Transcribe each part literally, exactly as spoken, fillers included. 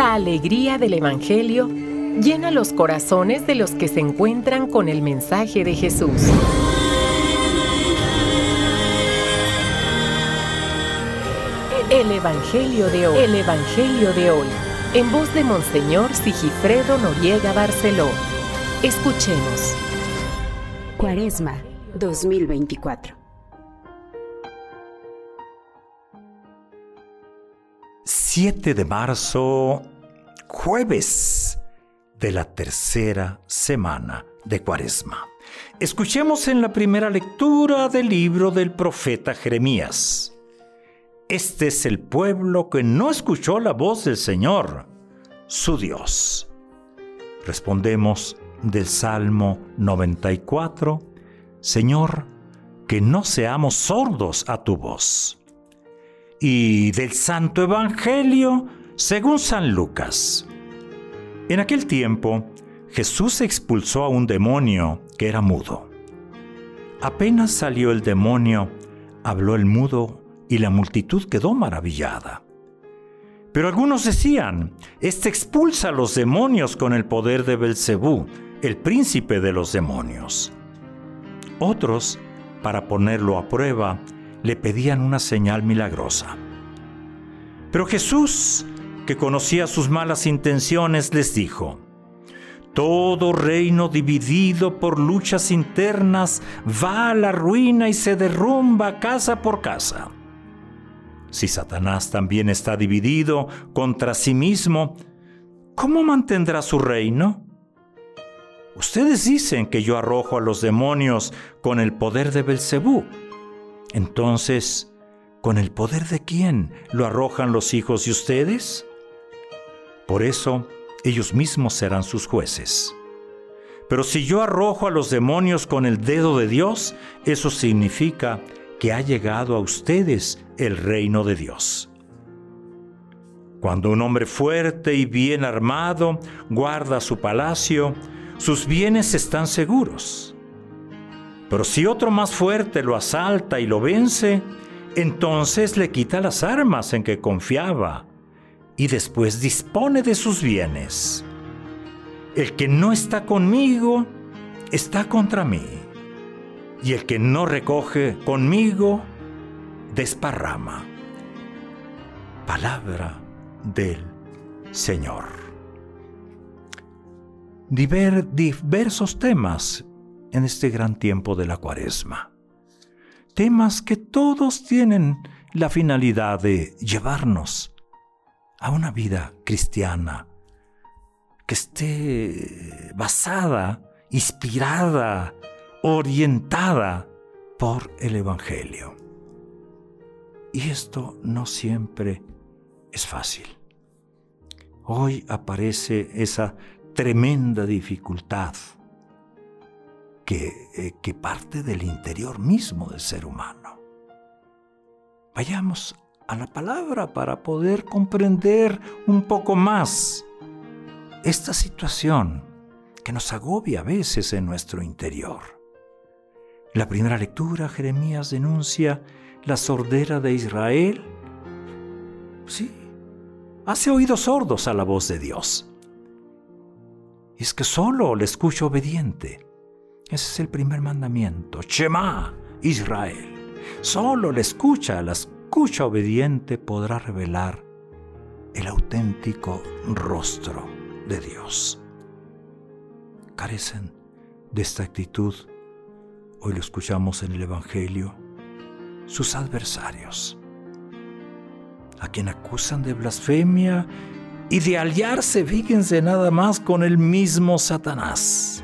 La alegría del Evangelio llena los corazones de los que se encuentran con el mensaje de Jesús. El Evangelio de hoy. El Evangelio de hoy. En voz de Monseñor Sigifredo Noriega Barceló. Escuchemos. Cuaresma dos mil veinticuatro. siete de marzo, jueves de la tercera semana de Cuaresma. Escuchemos en la primera lectura del libro del profeta Jeremías. Este es el pueblo que no escuchó la voz del Señor, su Dios. Respondemos del Salmo noventa y cuatro, Señor, que no seamos sordos a tu voz. Y del Santo Evangelio según San Lucas. En aquel tiempo, Jesús expulsó a un demonio que era mudo. Apenas salió el demonio, habló el mudo y la multitud quedó maravillada. Pero algunos decían, este expulsa a los demonios con el poder de Belcebú, el príncipe de los demonios. Otros, para ponerlo a prueba, le pedían una señal milagrosa. Pero Jesús, que conocía sus malas intenciones, les dijo, todo reino dividido por luchas internas va a la ruina y se derrumba casa por casa. Si Satanás también está dividido contra sí mismo, ¿cómo mantendrá su reino? Ustedes dicen que yo arrojo a los demonios con el poder de Belcebú. Entonces, ¿con el poder de quién lo arrojan los hijos de ustedes? Por eso, ellos mismos serán sus jueces. Pero si yo arrojo a los demonios con el dedo de Dios, eso significa que ha llegado a ustedes el reino de Dios. Cuando un hombre fuerte y bien armado guarda su palacio, sus bienes están seguros. Pero si otro más fuerte lo asalta y lo vence, entonces le quita las armas en que confiaba y después dispone de sus bienes. El que no está conmigo está contra mí, y el que no recoge conmigo desparrama. Palabra del Señor. Diver, diversos temas en este gran tiempo de la Cuaresma. Temas que todos tienen la finalidad de llevarnos a una vida cristiana que esté basada, inspirada, orientada por el Evangelio. Y esto no siempre es fácil. Hoy aparece esa tremenda dificultad Que, eh, que parte del interior mismo del ser humano. Vayamos a la palabra para poder comprender un poco más esta situación que nos agobia a veces en nuestro interior. La primera lectura, Jeremías denuncia la sordera de Israel. Sí, hace oídos sordos a la voz de Dios. Y es que solo le escucha obediente. Ese es el primer mandamiento. Shema, Israel. Solo la escucha, la escucha obediente podrá revelar el auténtico rostro de Dios. Carecen de esta actitud, hoy lo escuchamos en el Evangelio, sus adversarios, a quien acusan de blasfemia y de aliarse, fíjense nada más, con el mismo Satanás.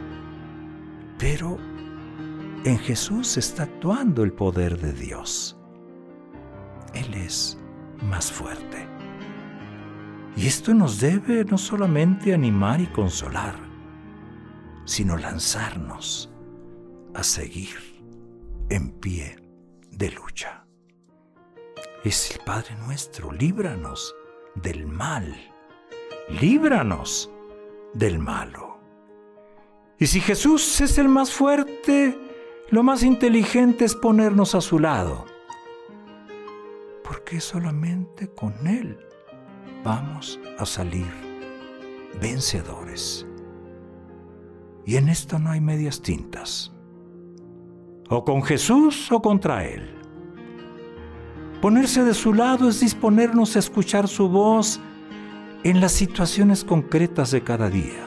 Pero en Jesús está actuando el poder de Dios. Él es más fuerte. Y esto nos debe no solamente animar y consolar, sino lanzarnos a seguir en pie de lucha. Es el Padre nuestro, líbranos del mal, líbranos del malo. Y si Jesús es el más fuerte, lo más inteligente es ponernos a su lado. Porque solamente con Él vamos a salir vencedores. Y en esto no hay medias tintas. O con Jesús o contra Él. Ponerse de su lado es disponernos a escuchar su voz en las situaciones concretas de cada día.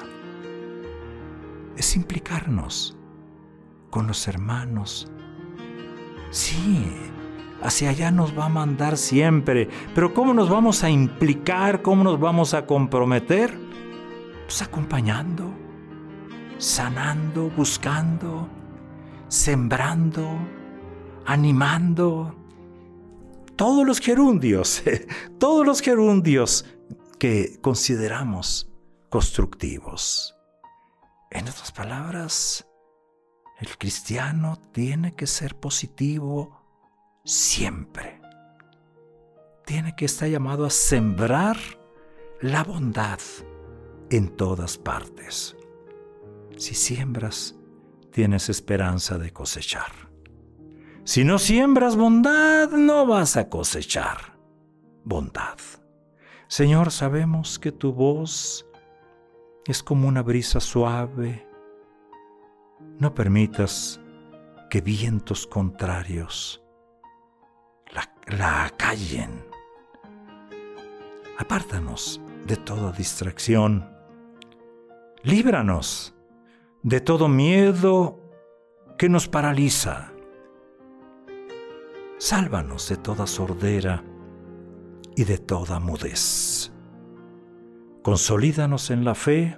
Es implicarnos con los hermanos. Sí, hacia allá nos va a mandar siempre, pero ¿cómo nos vamos a implicar? ¿Cómo nos vamos a comprometer? Pues acompañando, sanando, buscando, sembrando, animando. Todos los gerundios, todos los gerundios que consideramos constructivos. En otras palabras, el cristiano tiene que ser positivo siempre. Tiene que estar llamado a sembrar la bondad en todas partes. Si siembras, tienes esperanza de cosechar. Si no siembras bondad, no vas a cosechar bondad. Señor, sabemos que tu voz es como una brisa suave. No permitas que vientos contrarios la, la acallen. Apártanos de toda distracción. Líbranos de todo miedo que nos paraliza. Sálvanos de toda sordera y de toda mudez. Consolídanos en la fe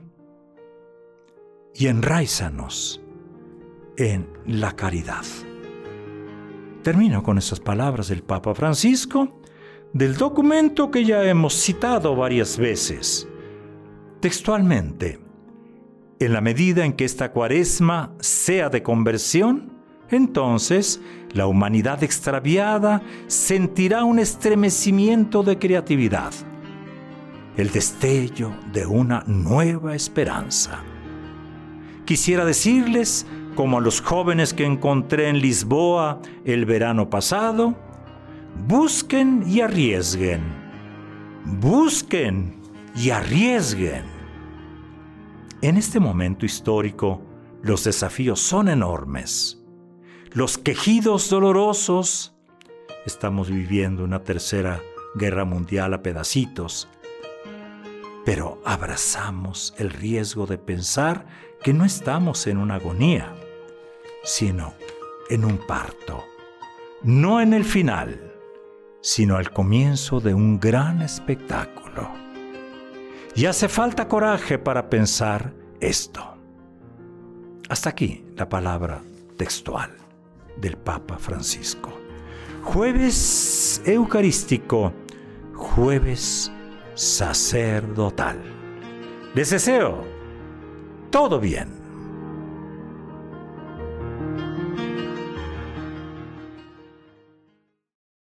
y enraízanos en la caridad. Termino con esas palabras del Papa Francisco del documento que ya hemos citado varias veces. Textualmente, en la medida en que esta cuaresma sea de conversión, entonces la humanidad extraviada sentirá un estremecimiento de creatividad, el destello de una nueva esperanza. Quisiera decirles, como a los jóvenes que encontré en Lisboa el verano pasado, busquen y arriesguen, busquen y arriesguen. En este momento histórico, los desafíos son enormes. Los quejidos dolorosos. Estamos viviendo una tercera guerra mundial a pedacitos. Pero abrazamos el riesgo de pensar que no estamos en una agonía, sino en un parto. No en el final, sino al comienzo de un gran espectáculo. Y hace falta coraje para pensar esto. Hasta aquí la palabra textual del Papa Francisco. Jueves eucarístico, jueves sacerdotal. Les deseo todo bien.